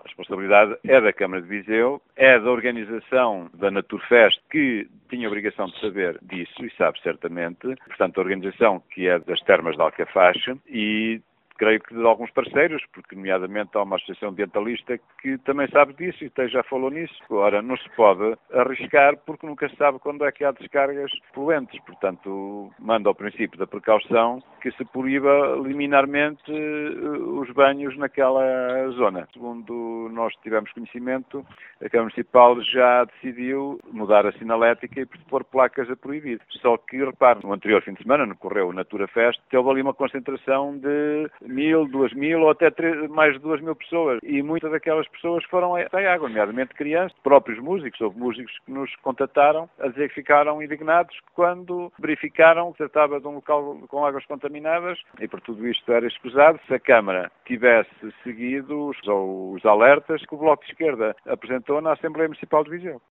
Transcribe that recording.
responsabilidade é da Câmara de Viseu, é da organização da Naturfest, que tinha a obrigação de saber disso e sabe certamente, portanto a organização que é das Termas de Alcafaxe e creio que de alguns parceiros, porque nomeadamente há uma associação ambientalista que também sabe disso e até já falou nisso. Agora, não se pode arriscar porque nunca se sabe quando é que há descargas poluentes. Portanto, manda ao princípio da precaução que se proíba liminarmente os banhos naquela zona. Segundo nós tivemos conhecimento, a Câmara Municipal já decidiu mudar a sinalética e pôr placas a proibir. Só que, repare, no anterior fim de semana, no Correio Naturafest, houve ali uma concentração de 1.000, 2.000 ou até mais de 2.000 pessoas. E muitas daquelas pessoas foram à água, nomeadamente crianças, próprios músicos. Houve músicos que nos contataram a dizer que ficaram indignados quando verificaram que se tratava de um local com águas contaminadas e por tudo isto era escusado se a Câmara tivesse seguido os alertas que o Bloco de Esquerda apresentou na Assembleia Municipal de Viseu.